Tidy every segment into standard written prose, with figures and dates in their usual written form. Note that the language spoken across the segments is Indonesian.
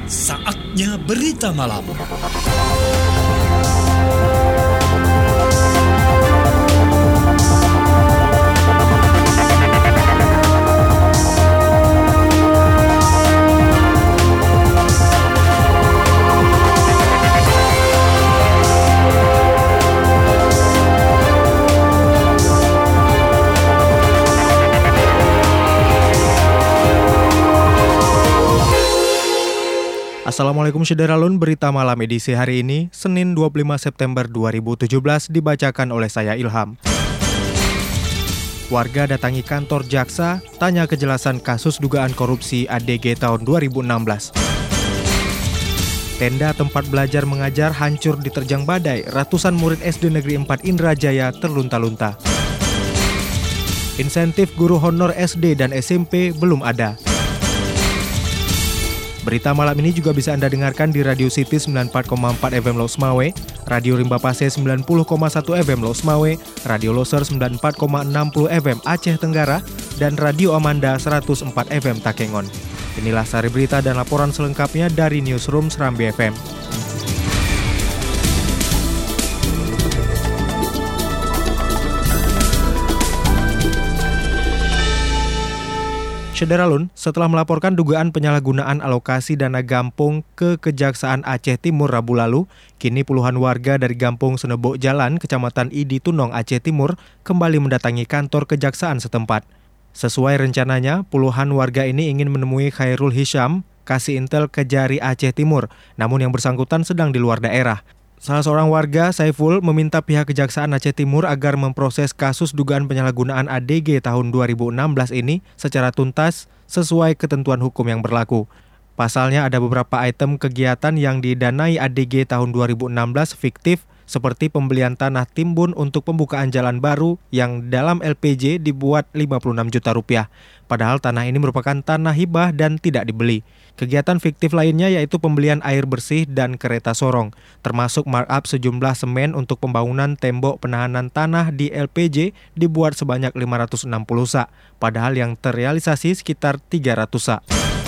Saatnya berita malam. Assalamualaikum Syederalun, berita malam edisi hari ini, Senin 25 September 2017 dibacakan oleh saya Ilham. Warga datangi kantor jaksa, tanya kejelasan kasus dugaan korupsi ADG tahun 2016. Tenda tempat belajar mengajar hancur diterjang badai, ratusan murid SD Negeri 4 Indrajaya terlunta-lunta. Insentif guru honor SD dan SMP belum ada. Berita malam ini juga bisa Anda dengarkan di Radio City 94,4 FM Los Mawe, Radio Rimba Pase 90,1 FM Los Mawe, Radio Loser 94,60 FM Aceh Tenggara, dan Radio Amanda 104 FM Takengon. Inilah sari berita dan laporan selengkapnya dari Newsroom Serambi FM. Syederalun, setelah melaporkan dugaan penyalahgunaan alokasi dana Gampung ke Kejaksaan Aceh Timur Rabu lalu, kini puluhan warga dari Gampung Senebok Jalan, Kecamatan Idi Tunong, Aceh Timur, kembali mendatangi kantor kejaksaan setempat. Sesuai rencananya, puluhan warga ini ingin menemui Khairul Hisham, Kasih Intel Kejari Aceh Timur, namun yang bersangkutan sedang di luar daerah. Salah seorang warga, Saiful, meminta pihak Kejaksaan Aceh Timur agar memproses kasus dugaan penyalahgunaan ADG tahun 2016 ini secara tuntas sesuai ketentuan hukum yang berlaku. Pasalnya ada beberapa item kegiatan yang didanai ADG tahun 2016 fiktif seperti pembelian tanah timbun untuk pembukaan jalan baru yang dalam LPJ dibuat 56 juta rupiah. Padahal tanah ini merupakan tanah hibah dan tidak dibeli. Kegiatan fiktif lainnya yaitu pembelian air bersih dan kereta sorong, termasuk markup sejumlah semen untuk pembangunan tembok penahanan tanah di LPJ dibuat sebanyak 560 sak, padahal yang terrealisasi sekitar 300 sak.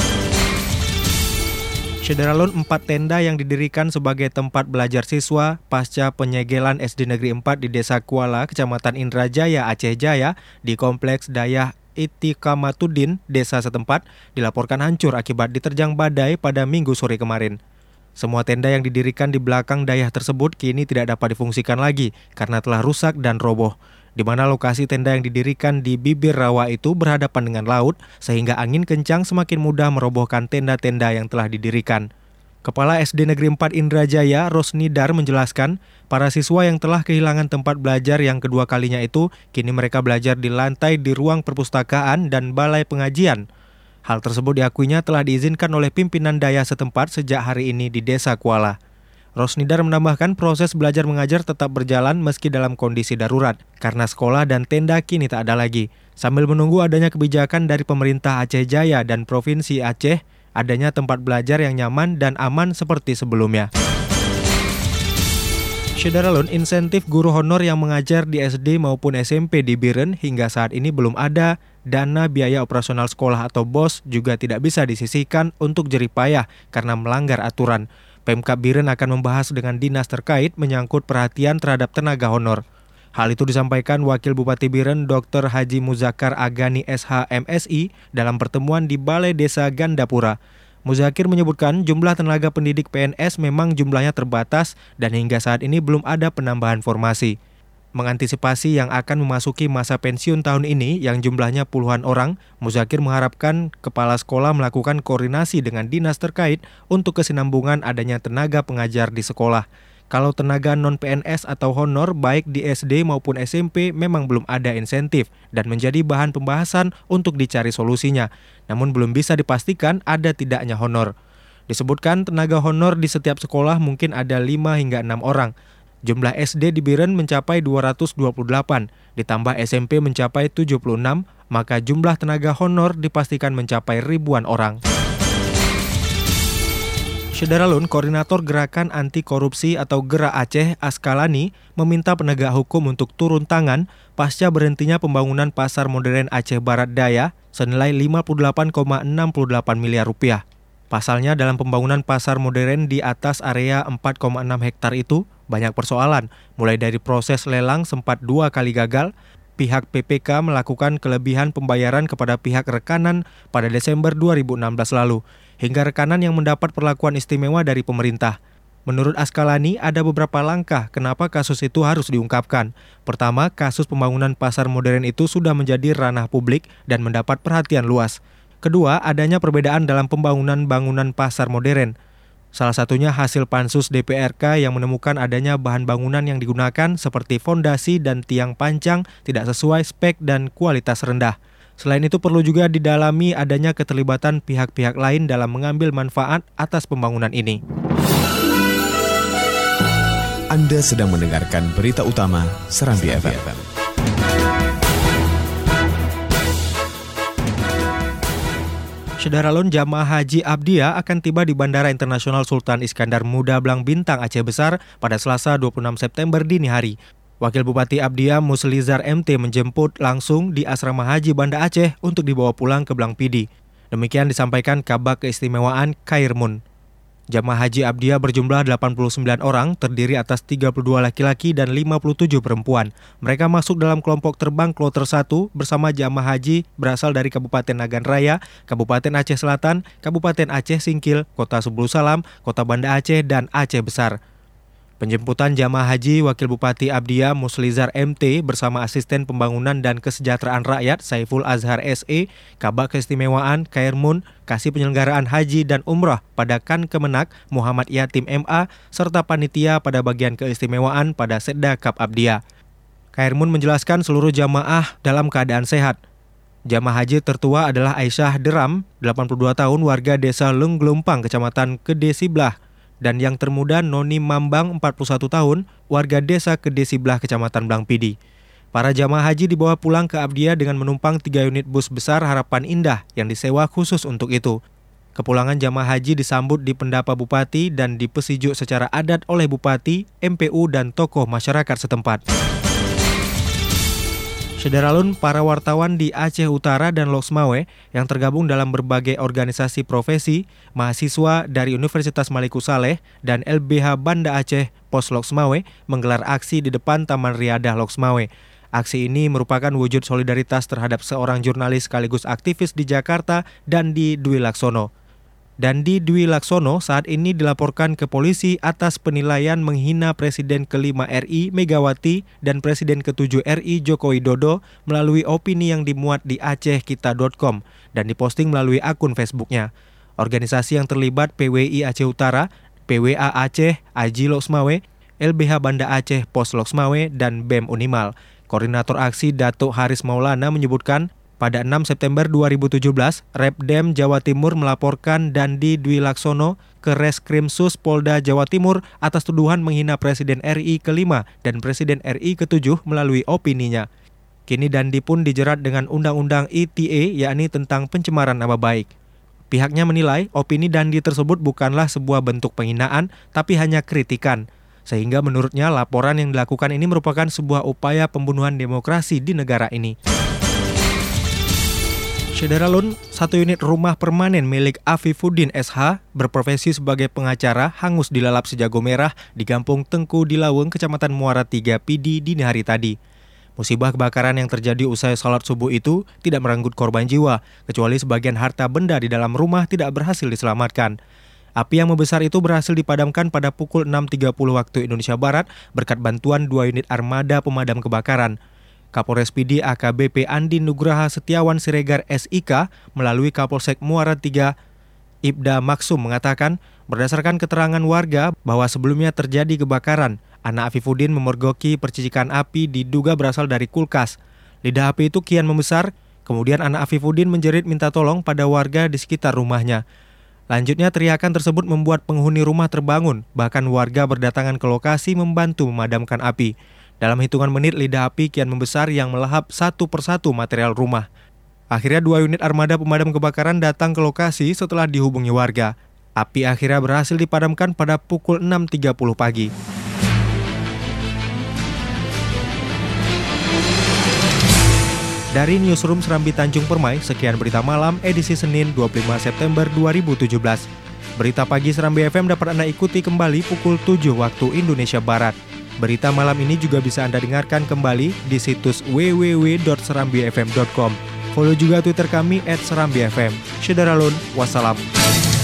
Syederalun, 4 tenda yang didirikan sebagai tempat belajar siswa pasca penyegelan SD Negeri 4 di Desa Kuala, Kecamatan Indrajaya, Aceh Jaya, di Kompleks Dayah Itikamatudin, desa setempat, dilaporkan hancur akibat diterjang badai pada Minggu sore kemarin. Semua tenda yang didirikan di belakang dayah tersebut kini tidak dapat difungsikan lagi karena telah rusak dan roboh, di mana lokasi tenda yang didirikan di bibir rawa itu berhadapan dengan laut, sehingga angin kencang semakin mudah merobohkan tenda-tenda yang telah didirikan. Kepala SD Negeri 4 Indrajaya, Rosnidar, menjelaskan, para siswa yang telah kehilangan tempat belajar yang kedua kalinya itu, kini mereka belajar di lantai di ruang perpustakaan dan balai pengajian. Hal tersebut diakuinya telah diizinkan oleh pimpinan daya setempat sejak hari ini di Desa Kuala. Rosnidar menambahkan proses belajar mengajar tetap berjalan meski dalam kondisi darurat, karena sekolah dan tenda kini tak ada lagi. Sambil menunggu adanya kebijakan dari pemerintah Aceh Jaya dan Provinsi Aceh, adanya tempat belajar yang nyaman dan aman seperti sebelumnya. Syederalun, insentif guru honor yang mengajar di SD maupun SMP di Biren hingga saat ini belum ada. Dana biaya operasional sekolah atau BOS juga tidak bisa disisihkan untuk jerih payah karena melanggar aturan. Pemkab Biren akan membahas dengan dinas terkait menyangkut perhatian terhadap tenaga honor. Hal itu disampaikan Wakil Bupati Biren Dr. Haji Muzakar Agani SH MSI dalam pertemuan di Balai Desa Gandapura. Muzakir menyebutkan jumlah tenaga pendidik PNS memang jumlahnya terbatas dan hingga saat ini belum ada penambahan formasi. Mengantisipasi yang akan memasuki masa pensiun tahun ini yang jumlahnya puluhan orang, Muzakir mengharapkan kepala sekolah melakukan koordinasi dengan dinas terkait untuk kesinambungan adanya tenaga pengajar di sekolah. Kalau tenaga non-PNS atau honor baik di SD maupun SMP memang belum ada insentif dan menjadi bahan pembahasan untuk dicari solusinya. Namun belum bisa dipastikan ada tidaknya honor. Disebutkan tenaga honor di setiap sekolah mungkin ada 5 hingga 6 orang. Jumlah SD di Biren mencapai 228, ditambah SMP mencapai 76, maka jumlah tenaga honor dipastikan mencapai ribuan orang. Syederalun, Koordinator Gerakan Anti Korupsi atau Gerak Aceh, Askalani, meminta penegak hukum untuk turun tangan pasca berhentinya pembangunan pasar modern Aceh Barat Daya senilai 58,68 miliar rupiah. Pasalnya dalam pembangunan pasar modern di atas area 4,6 hektar itu banyak persoalan, mulai dari proses lelang sempat 2 kali gagal, pihak PPK melakukan kelebihan pembayaran kepada pihak rekanan pada Desember 2016 lalu, hingga rekanan yang mendapat perlakuan istimewa dari pemerintah. Menurut Askalani, ada beberapa langkah kenapa kasus itu harus diungkapkan. Pertama, kasus pembangunan pasar modern itu sudah menjadi ranah publik dan mendapat perhatian luas. Kedua, adanya perbedaan dalam pembangunan bangunan pasar modern. Salah satunya hasil pansus DPRK yang menemukan adanya bahan bangunan yang digunakan seperti fondasi dan tiang pancang tidak sesuai spek dan kualitas rendah. Selain itu perlu juga didalami adanya keterlibatan pihak-pihak lain dalam mengambil manfaat atas pembangunan ini. Anda sedang mendengarkan berita utama Serambi FM. Saudara jamaah haji Abdiya akan tiba di Bandara Internasional Sultan Iskandar Muda Blang Bintang Aceh Besar pada Selasa 26 September dini hari. Wakil Bupati Abdiya Muslizar MT menjemput langsung di Asrama Haji Banda Aceh untuk dibawa pulang ke Blang Pidi. Demikian disampaikan Kabag Keistimewaan Khairmun. Jamaah haji Abdiya berjumlah 89 orang, terdiri atas 32 laki-laki dan 57 perempuan. Mereka masuk dalam kelompok terbang Kloter 1 bersama jamaah haji berasal dari Kabupaten Nagan Raya, Kabupaten Aceh Selatan, Kabupaten Aceh Singkil, Kota Sebulu Salam, Kota Banda Aceh, dan Aceh Besar. Penjemputan jamaah haji Wakil Bupati Abdiya Muslizar MT bersama Asisten Pembangunan dan Kesejahteraan Rakyat Saiful Azhar SE, Kabag Keistimewaan Khairmun, Kasih Penyelenggaraan Haji dan Umrah pada Kan Kemenak Muhammad Yatim MA, serta panitia pada bagian keistimewaan pada Setda Kap Abdiya. Khairmun menjelaskan seluruh jamaah dalam keadaan sehat. Jamaah haji tertua adalah Aisyah Deram, 82 tahun, warga desa Lengglumpang, Kecamatan Kede Siblah, dan yang termuda Noni Mambang, 41 tahun, warga desa Kede Siblah, Kecamatan Blang Pidi. Para jamaah haji dibawa pulang ke Abdiya dengan menumpang 3 unit bus besar Harapan Indah yang disewa khusus untuk itu. Kepulangan jamaah haji disambut di Pendapa Bupati dan dipesijuk secara adat oleh Bupati, MPU, dan tokoh masyarakat setempat. Saudara para wartawan di Aceh Utara dan Loksmawe yang tergabung dalam berbagai organisasi profesi, mahasiswa dari Universitas Maliku Saleh dan LBH Banda Aceh Pos Loksmawe menggelar aksi di depan Taman Riadah Loksmawe. Aksi ini merupakan wujud solidaritas terhadap seorang jurnalis sekaligus aktivis di Jakarta, Dandi Dwi Laksono. Dandi Dwi Laksono saat ini dilaporkan ke polisi atas penilaian menghina Presiden ke-5 RI Megawati dan Presiden ke-7 RI Joko Widodo melalui opini yang dimuat di AcehKita.com dan diposting melalui akun Facebooknya. Organisasi yang terlibat PWI Aceh Utara, PWA Aceh, Aji Loksmawe, LBH Banda Aceh Pos Loksmawe, dan BEM Unimal. Koordinator aksi Datuk Haris Maulana menyebutkan, pada 6 September 2017, Repdem Jawa Timur melaporkan Dandi Dwi Laksono ke Reskrimsus Polda Jawa Timur atas tuduhan menghina Presiden RI ke-5 dan Presiden RI ke-7 melalui opininya. Kini Dandi pun dijerat dengan Undang-Undang ITE, yakni tentang pencemaran nama baik. Pihaknya menilai opini Dandi tersebut bukanlah sebuah bentuk penghinaan, tapi hanya kritikan. Sehingga menurutnya laporan yang dilakukan ini merupakan sebuah upaya pembunuhan demokrasi di negara ini. Saudara satu unit rumah permanen milik Afifuddin SH berprofesi sebagai pengacara hangus dilalap si jago merah di Kampung Tengku di Laweng, Kecamatan Muara 3 Pidi dini hari tadi. Musibah kebakaran yang terjadi usai salat subuh itu tidak merenggut korban jiwa, kecuali sebagian harta benda di dalam rumah tidak berhasil diselamatkan. Api yang membesar itu berhasil dipadamkan pada pukul 6.30 waktu Indonesia Barat berkat bantuan 2 unit armada pemadam kebakaran. Kapolres Pidi AKBP Andi Nugraha Setiawan Siregar SIK melalui Kapolsek Muara 3 Ibda Maksum mengatakan, berdasarkan keterangan warga bahwa sebelumnya terjadi kebakaran, anak Afifuddin memergoki percikan api diduga berasal dari kulkas. Lidah api itu kian membesar, kemudian anak Afifuddin menjerit minta tolong pada warga di sekitar rumahnya. Lanjutnya teriakan tersebut membuat penghuni rumah terbangun, bahkan warga berdatangan ke lokasi membantu memadamkan api. Dalam hitungan menit, lidah api kian membesar yang melahap satu persatu material rumah. Akhirnya 2 unit armada pemadam kebakaran datang ke lokasi setelah dihubungi warga. Api akhirnya berhasil dipadamkan pada pukul 6.30 pagi. Dari Newsroom Serambi Tanjung Permai, sekian berita malam edisi Senin 25 September 2017. Berita pagi Serambi FM dapat Anda ikuti kembali pukul 7 waktu Indonesia Barat. Berita malam ini juga bisa Anda dengarkan kembali di situs www.serambifm.com. Follow juga Twitter kami @serambifm. Syederalun, wassalam.